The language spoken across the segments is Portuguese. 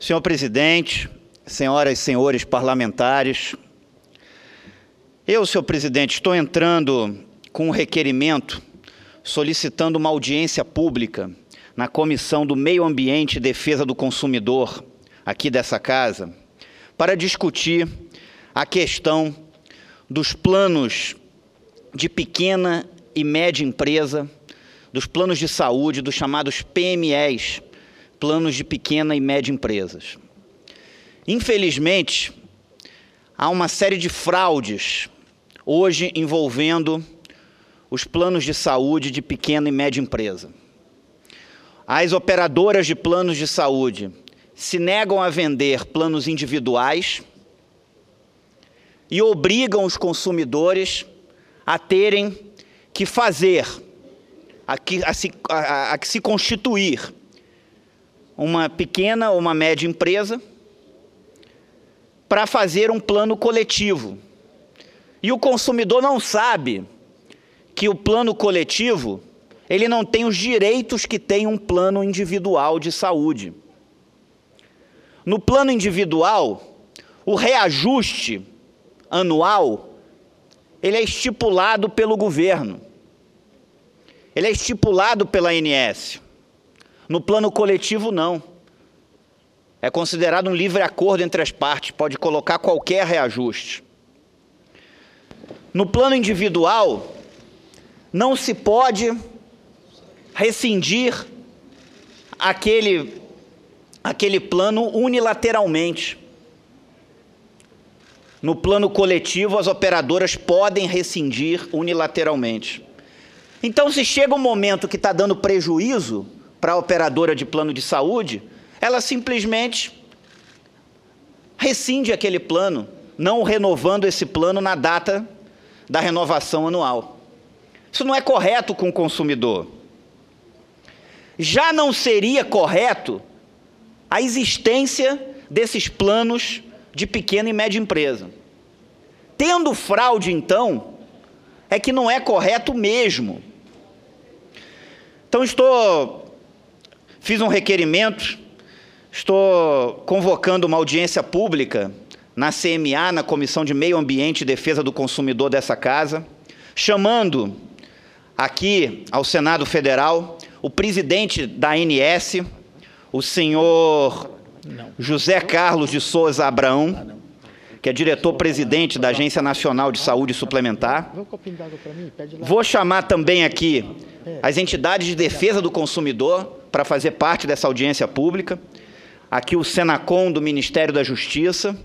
Senhor presidente, senhoras e senhores parlamentares, eu, senhor presidente, estou entrando com um requerimento solicitando uma audiência pública na Comissão do Meio Ambiente e Defesa do Consumidor, aqui dessa casa, para discutir a questão dos planos de pequena e média empresa, dos planos de saúde, dos chamados PMEs, planos de pequena e média empresas. Infelizmente, há uma série de fraudes hoje envolvendo os planos de saúde de pequena e média empresa. As operadoras de planos de saúde se negam a vender planos individuais e obrigam os consumidores a terem que fazer, a se constituir uma pequena ou uma média empresa para fazer um plano coletivo. E o consumidor não sabe que o plano coletivo, ele não tem os direitos que tem um plano individual de saúde. No plano individual, o reajuste anual, ele é estipulado pelo governo. Ele é estipulado pela ANS. No plano coletivo, não. É considerado um livre acordo entre as partes, pode colocar qualquer reajuste. No plano individual, não se pode rescindir aquele plano unilateralmente. No plano coletivo, as operadoras podem rescindir unilateralmente. Então, se chega um momento que está dando prejuízo para a operadora de plano de saúde, ela simplesmente rescinde aquele plano, não renovando esse plano na data da renovação anual. Isso não é correto com o consumidor. Já não seria correto a existência desses planos de pequena e média empresa. Tendo fraude, então, é que não é correto mesmo. Então, fiz um requerimento, estou convocando uma audiência pública na CMA, na Comissão de Meio Ambiente e Defesa do Consumidor dessa casa, chamando aqui ao Senado Federal o presidente da ANS, o senhor José Carlos de Souza Abraão, que é diretor-presidente da Agência Nacional de Saúde Suplementar. Vou chamar também aqui as entidades de defesa do consumidor para fazer parte dessa audiência pública. Aqui o Senacom do Ministério da Justiça.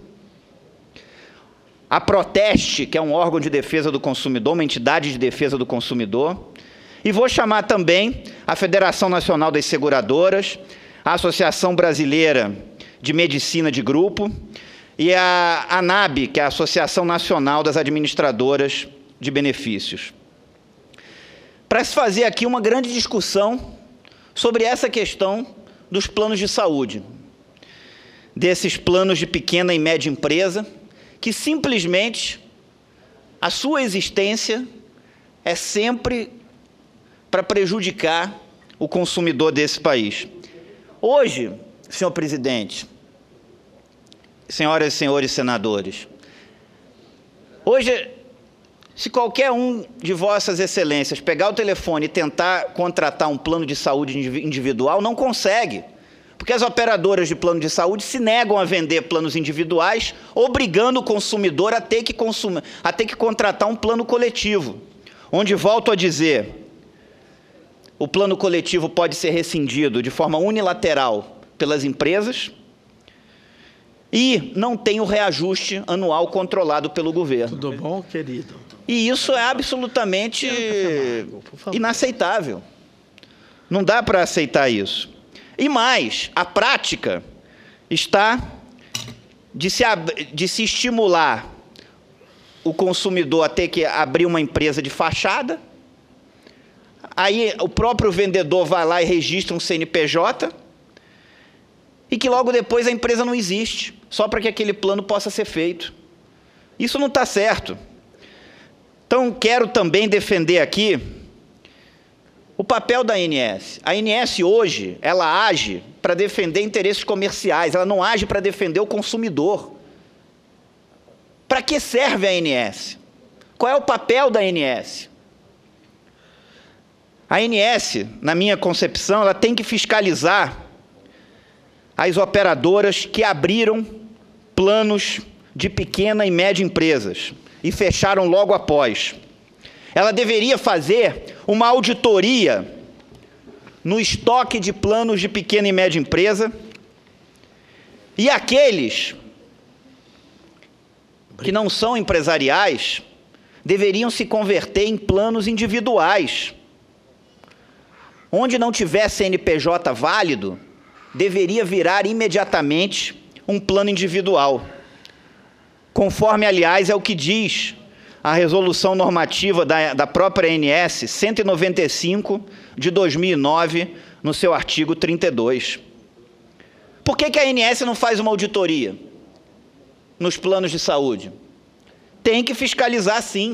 A Proteste, que é um órgão de defesa do consumidor, uma entidade de defesa do consumidor. E vou chamar também a Federação Nacional das Seguradoras, a Associação Brasileira de Medicina de Grupo e a ANAB, que é a Associação Nacional das Administradoras de Benefícios. Para se fazer aqui uma grande discussão sobre essa questão dos planos de saúde, desses planos de pequena e média empresa, que simplesmente a sua existência é sempre para prejudicar o consumidor desse país. Hoje, senhor presidente, senhoras e senhores senadores, hoje, se qualquer um de vossas excelências pegar o telefone e tentar contratar um plano de saúde individual, não consegue, porque as operadoras de plano de saúde se negam a vender planos individuais, obrigando o consumidor a ter que contratar um plano coletivo, onde, volto a dizer, o plano coletivo pode ser rescindido de forma unilateral pelas empresas e não tem o reajuste anual controlado pelo governo. Tudo bom, querido? E isso é absolutamente inaceitável. Não dá para aceitar isso. E mais, a prática está de se estimular o consumidor a ter que abrir uma empresa de fachada. Aí o próprio vendedor vai lá e registra um CNPJ e que logo depois a empresa não existe, só para que aquele plano possa ser feito. Isso não está certo. Então, quero também defender aqui papel da ANS. A ANS hoje, ela age para defender interesses comerciais, ela não age para defender o consumidor. Para que serve a ANS? Qual é o papel da ANS? A ANS, na minha concepção, ela tem que fiscalizar as operadoras que abriram planos de pequena e média empresas e fecharam logo após. Ela deveria fazer uma auditoria no estoque de planos de pequena e média empresa e aqueles que não são empresariais deveriam se converter em planos individuais. Onde não tiver CNPJ válido, deveria virar imediatamente um plano individual. Conforme, aliás, é o que diz a resolução normativa da própria ANS 195 de 2009, no seu artigo 32. Por que a ANS não faz uma auditoria nos planos de saúde? Tem que fiscalizar, sim.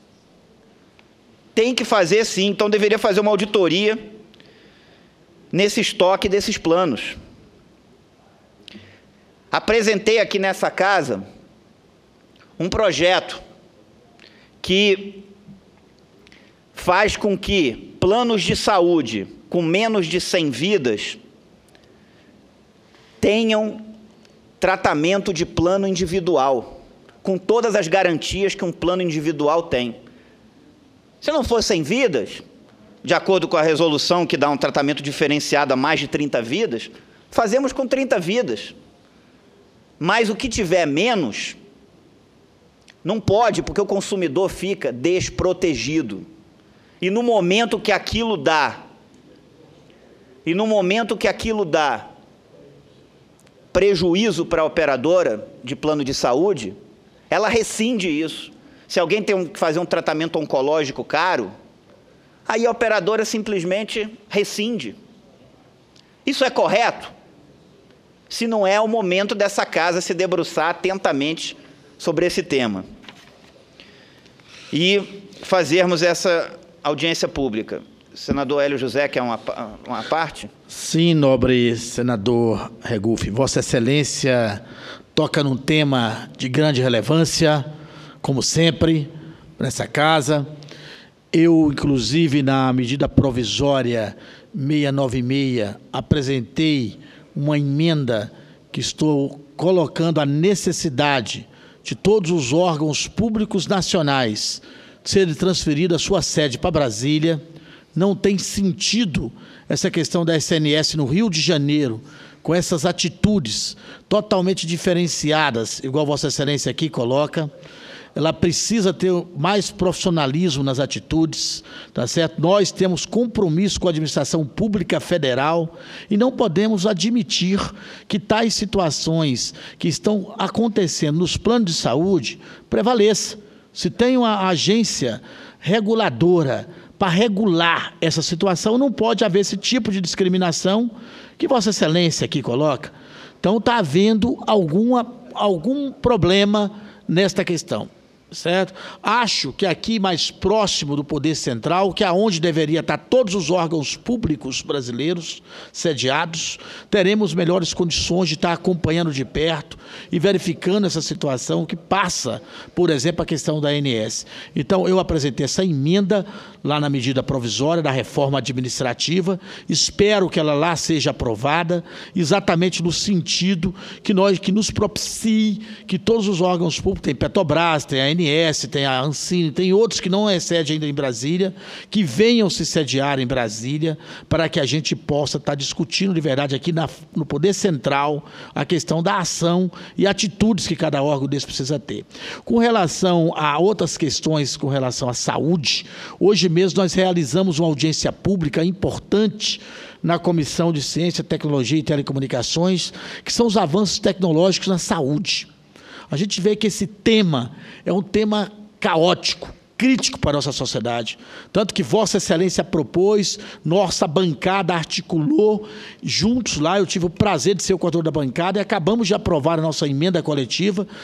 Tem que fazer, sim. Então, deveria fazer uma auditoria nesse estoque desses planos. Apresentei aqui nessa casa um projeto que faz com que planos de saúde com menos de 100 vidas tenham tratamento de plano individual, com todas as garantias que um plano individual tem. Se não for 100 vidas, de acordo com a resolução que dá um tratamento diferenciado a mais de 30 vidas, fazemos com 30 vidas. Mas o que tiver menos, não pode, porque o consumidor fica desprotegido. E no momento que aquilo dá, prejuízo para a operadora de plano de saúde, ela rescinde isso. Se alguém tem que fazer um tratamento oncológico caro, aí a operadora simplesmente rescinde. Isso é correto? Se não é o momento dessa casa se debruçar atentamente sobre esse tema e fazermos essa audiência pública. Senador Hélio José, quer uma parte? Sim, nobre senador Regufe. Vossa Excelência toca num tema de grande relevância, como sempre, nessa casa. Eu, inclusive, na medida provisória 696, apresentei uma emenda que estou colocando a necessidade de todos os órgãos públicos nacionais serem transferidos a sua sede para Brasília. Não tem sentido essa questão da SNS no Rio de Janeiro, com essas atitudes totalmente diferenciadas, igual Vossa Excelência aqui coloca. Ela precisa ter mais profissionalismo nas atitudes, tá certo? Nós temos compromisso com a administração pública federal e não podemos admitir que tais situações que estão acontecendo nos planos de saúde prevaleçam. Se tem uma agência reguladora para regular essa situação, não pode haver esse tipo de discriminação que Vossa Excelência aqui coloca. Então, está havendo algum problema nesta questão. Certo? Acho que aqui mais próximo do Poder Central, que é onde deveria estar todos os órgãos públicos brasileiros sediados, teremos melhores condições de estar acompanhando de perto e verificando essa situação que passa, por exemplo, a questão da ANS. Então, eu apresentei essa emenda lá na medida provisória da reforma administrativa, espero que ela lá seja aprovada, exatamente no sentido que nos propicie que todos os órgãos públicos, tem Petrobras, tem a ANS, tem a Ancine, tem outros que não sede ainda em Brasília, que venham se sediar em Brasília, para que a gente possa estar discutindo de verdade aqui no Poder Central a questão da ação e atitudes que cada órgão desse precisa ter. Com relação a outras questões, com relação à saúde, hoje mesmo nós realizamos uma audiência pública importante na Comissão de Ciência, Tecnologia e Telecomunicações, que são os avanços tecnológicos na saúde. A gente vê que esse tema é um tema caótico, crítico para a nossa sociedade. Tanto que Vossa Excelência propôs, nossa bancada articulou, juntos lá, eu tive o prazer de ser o coordenador da bancada e acabamos de aprovar a nossa emenda coletiva,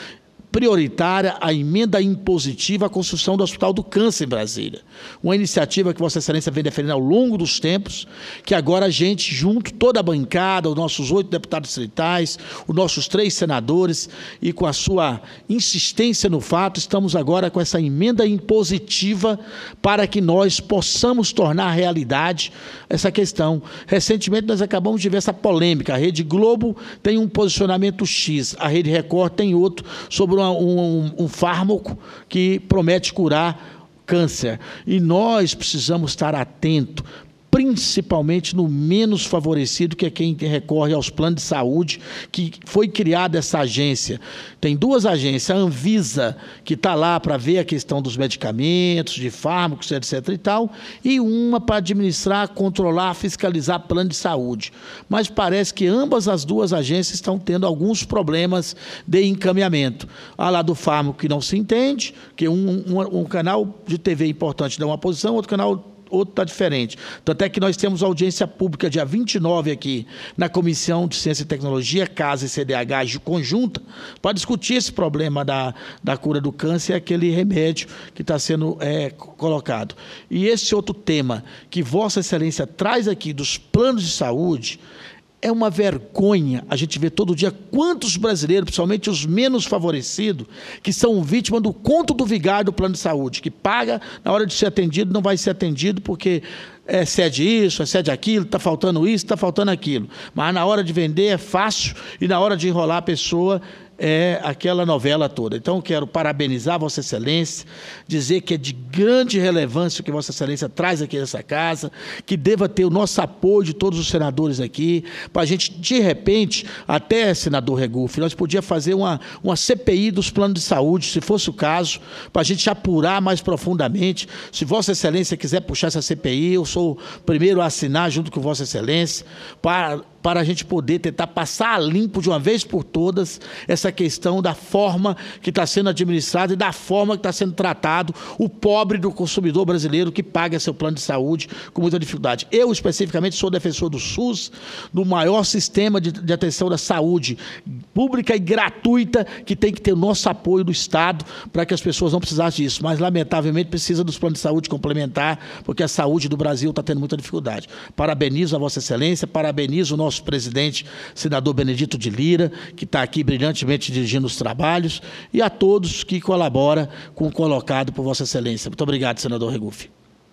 prioritária a emenda impositiva à construção do Hospital do Câncer em Brasília. Uma iniciativa que Vossa Excelência vem defendendo ao longo dos tempos, que agora a gente, junto, toda a bancada, os nossos 8 deputados distritais, os nossos 3 senadores, e com a sua insistência no fato, estamos agora com essa emenda impositiva para que nós possamos tornar realidade essa questão. Recentemente nós acabamos de ver essa polêmica. A Rede Globo tem um posicionamento X, a Rede Record tem outro, sobre um fármaco que promete curar câncer. E nós precisamos estar atentos, principalmente no menos favorecido, que é quem recorre aos planos de saúde, que foi criada essa agência. Tem 2 agências, a Anvisa, que está lá para ver a questão dos medicamentos, de fármacos, etc. e tal, e uma para administrar, controlar, fiscalizar plano de saúde. Mas parece que ambas as 2 agências estão tendo alguns problemas de encaminhamento. A lá do fármaco que não se entende, que um canal de TV importante dá uma posição, outro está diferente. Tanto é que nós temos audiência pública dia 29 aqui na Comissão de Ciência e Tecnologia, CASA e CDH conjunta, para discutir esse problema da cura do câncer e aquele remédio que está sendo colocado. E esse outro tema que Vossa Excelência traz aqui dos planos de saúde, é uma vergonha a gente ver todo dia quantos brasileiros, principalmente os menos favorecidos, que são vítimas do conto do vigário do plano de saúde, que paga, na hora de ser atendido, não vai ser atendido porque excede isso, excede aquilo, está faltando isso, está faltando aquilo. Mas na hora de vender é fácil e na hora de enrolar a pessoa é aquela novela toda. Então, quero parabenizar Vossa Excelência, dizer que é de grande relevância o que Vossa Excelência traz aqui nessa casa, que deva ter o nosso apoio de todos os senadores aqui, para a gente, de repente, até, senador Regufe, nós podíamos fazer uma CPI dos planos de saúde, se fosse o caso, para a gente apurar mais profundamente. Se Vossa Excelência quiser puxar essa CPI, eu sou o primeiro a assinar junto com Vossa Excelência, para a gente poder tentar passar a limpo de uma vez por todas essa questão da forma que está sendo administrada e da forma que está sendo tratado o pobre do consumidor brasileiro que paga seu plano de saúde com muita dificuldade. Eu, especificamente, sou defensor do SUS, do maior sistema de atenção da saúde pública e gratuita, que tem que ter o nosso apoio do Estado para que as pessoas não precisassem disso. Mas, lamentavelmente, precisa dos planos de saúde complementar, porque a saúde do Brasil está tendo muita dificuldade. Parabenizo a Vossa Excelência, parabenizo o nosso presidente, senador Benedito de Lira, que está aqui brilhantemente dirigindo os trabalhos, e a todos que colaboram com o colocado por Vossa Excelência. Muito obrigado, senador Regufe.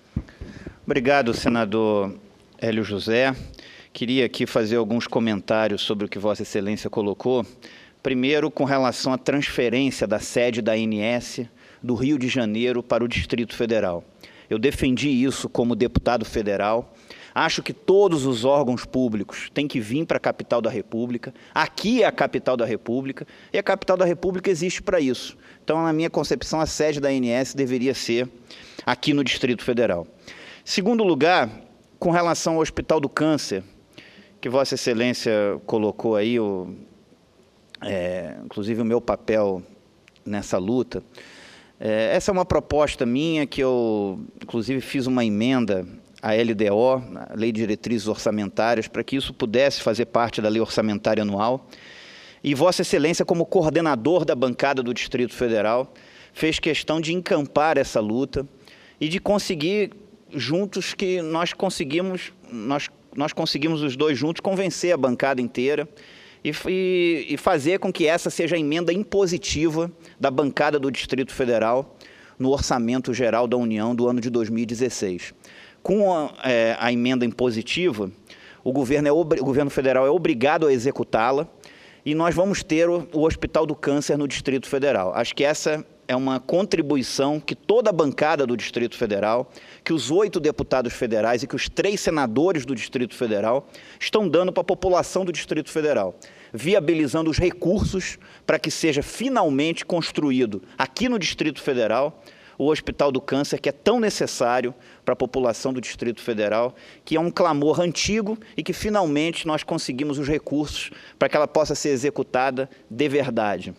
Obrigado, senador Hélio José. Queria aqui fazer alguns comentários sobre o que Vossa Excelência colocou. Primeiro, com relação à transferência da sede da ANS do Rio de Janeiro para o Distrito Federal. Eu defendi isso como deputado federal. Acho que todos os órgãos públicos têm que vir para a capital da República. Aqui é a capital da República, e a capital da República existe para isso. Então, na minha concepção, a sede da ANS deveria ser aqui no Distrito Federal. Segundo lugar, com relação ao Hospital do Câncer, que Vossa Excelência colocou aí, inclusive o meu papel nessa luta, essa é uma proposta minha que eu, inclusive, fiz uma emenda a LDO, a Lei de Diretrizes Orçamentárias, para que isso pudesse fazer parte da Lei Orçamentária Anual. E Vossa Excelência, como coordenador da bancada do Distrito Federal, fez questão de encampar essa luta e de conseguir, juntos, que nós conseguimos os dois juntos convencer a bancada inteira e fazer com que essa seja a emenda impositiva da bancada do Distrito Federal no Orçamento Geral da União do ano de 2016. Com a emenda impositiva, o governo federal é obrigado a executá-la e nós vamos ter o Hospital do Câncer no Distrito Federal. Acho que essa é uma contribuição que toda a bancada do Distrito Federal, que os 8 deputados federais e que os 3 senadores do Distrito Federal estão dando para a população do Distrito Federal, viabilizando os recursos para que seja finalmente construído aqui no Distrito Federal o Hospital do Câncer, que é tão necessário para a população do Distrito Federal, que é um clamor antigo e que finalmente nós conseguimos os recursos para que ela possa ser executada de verdade.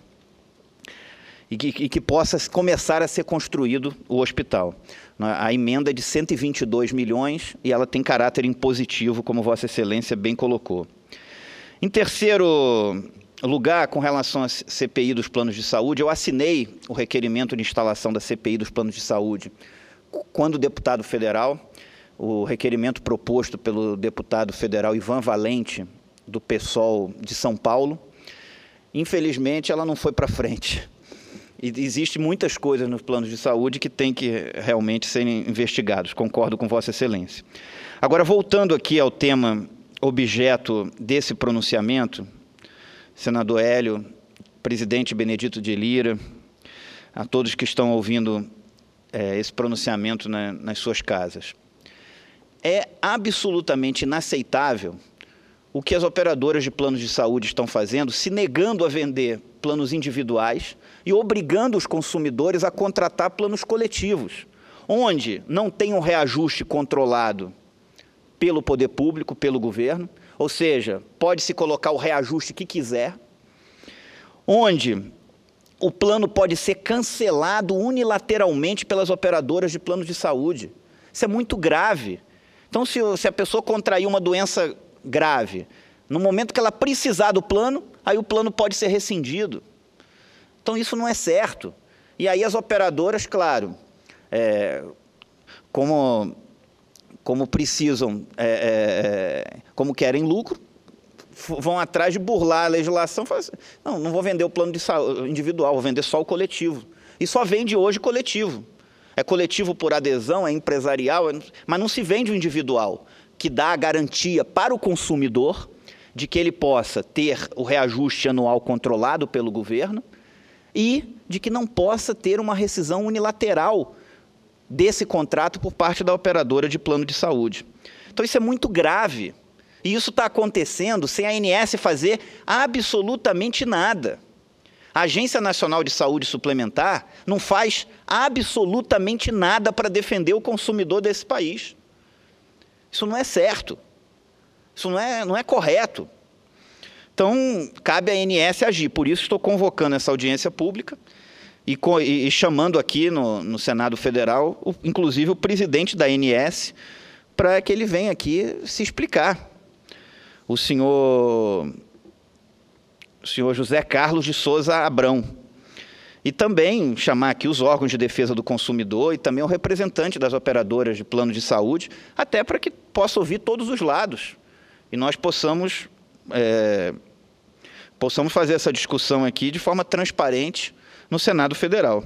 E que possa começar a ser construído o hospital. A emenda é de 122 milhões e ela tem caráter impositivo, como Vossa Excelência bem colocou. Em terceiro lugar, com relação à CPI dos planos de saúde, eu assinei o requerimento de instalação da CPI dos planos de saúde quando deputado federal, o requerimento proposto pelo deputado federal Ivan Valente, do PSOL de São Paulo. Infelizmente, ela não foi para frente. E existem muitas coisas nos planos de saúde que têm que realmente serem investigados. Concordo com Vossa Excelência. Agora, voltando aqui ao tema objeto desse pronunciamento, senador Hélio, presidente Benedito de Lira, a todos que estão ouvindo esse pronunciamento nas suas casas. É absolutamente inaceitável o que as operadoras de planos de saúde estão fazendo, se negando a vender planos individuais e obrigando os consumidores a contratar planos coletivos, onde não tem um reajuste controlado pelo poder público, pelo governo, ou seja, pode-se colocar o reajuste que quiser, onde o plano pode ser cancelado unilateralmente pelas operadoras de planos de saúde. Isso é muito grave. Então, se a pessoa contrair uma doença grave, no momento que ela precisar do plano, aí o plano pode ser rescindido. Então, isso não é certo. E aí as operadoras, claro, como precisam, como querem lucro, vão atrás de burlar a legislação, falam assim, não vou vender o plano de saúde individual, vou vender só o coletivo. E só vende hoje coletivo. É coletivo por adesão, é empresarial, mas não se vende o individual, que dá a garantia para o consumidor de que ele possa ter o reajuste anual controlado pelo governo e de que não possa ter uma rescisão unilateral desse contrato por parte da operadora de plano de saúde. Então, isso é muito grave. E isso está acontecendo sem a ANS fazer absolutamente nada. A Agência Nacional de Saúde Suplementar não faz absolutamente nada para defender o consumidor desse país. Isso não é certo. Isso não é correto. Então, cabe à ANS agir. Por isso, estou convocando essa audiência pública e chamando aqui no Senado Federal, inclusive o presidente da ANS, para que ele venha aqui se explicar. O senhor José Carlos de Souza Abrão. E também chamar aqui os órgãos de defesa do consumidor e também o representante das operadoras de plano de saúde, até para que possa ouvir todos os lados. E nós possamos fazer essa discussão aqui de forma transparente no Senado Federal.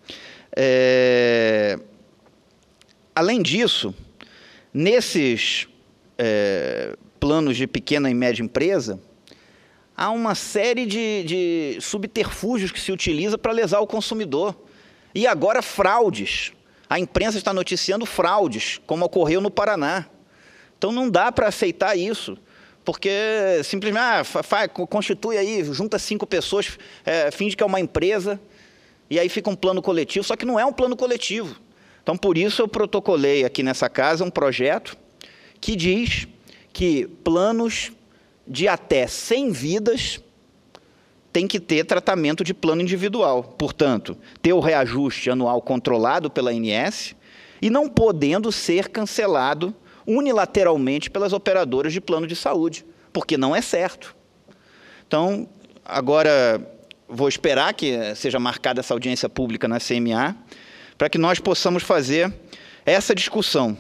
Além disso, nesses planos de pequena e média empresa, há uma série de subterfúgios que se utiliza para lesar o consumidor. E agora fraudes. A imprensa está noticiando fraudes, como ocorreu no Paraná. Então não dá para aceitar isso, porque simplesmente constitui aí, junta 5 pessoas, finge que é uma empresa, e aí fica um plano coletivo, só que não é um plano coletivo. Então, por isso, eu protocolei aqui nessa casa um projeto que diz que planos de até 100 vidas tem que ter tratamento de plano individual. Portanto, ter o reajuste anual controlado pela ANS e não podendo ser cancelado unilateralmente pelas operadoras de plano de saúde, porque não é certo. Então, agora vou esperar que seja marcada essa audiência pública na CMA, para que nós possamos fazer essa discussão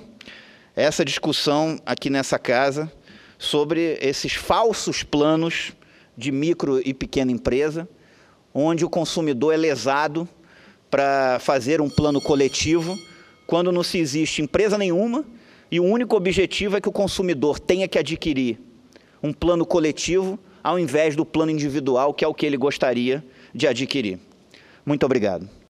aqui nessa casa, sobre esses falsos planos de micro e pequena empresa, onde o consumidor é lesado para fazer um plano coletivo, quando não se existe empresa nenhuma, e o único objetivo é que o consumidor tenha que adquirir um plano coletivo, ao invés do plano individual, que é o que ele gostaria de adquirir. Muito obrigado.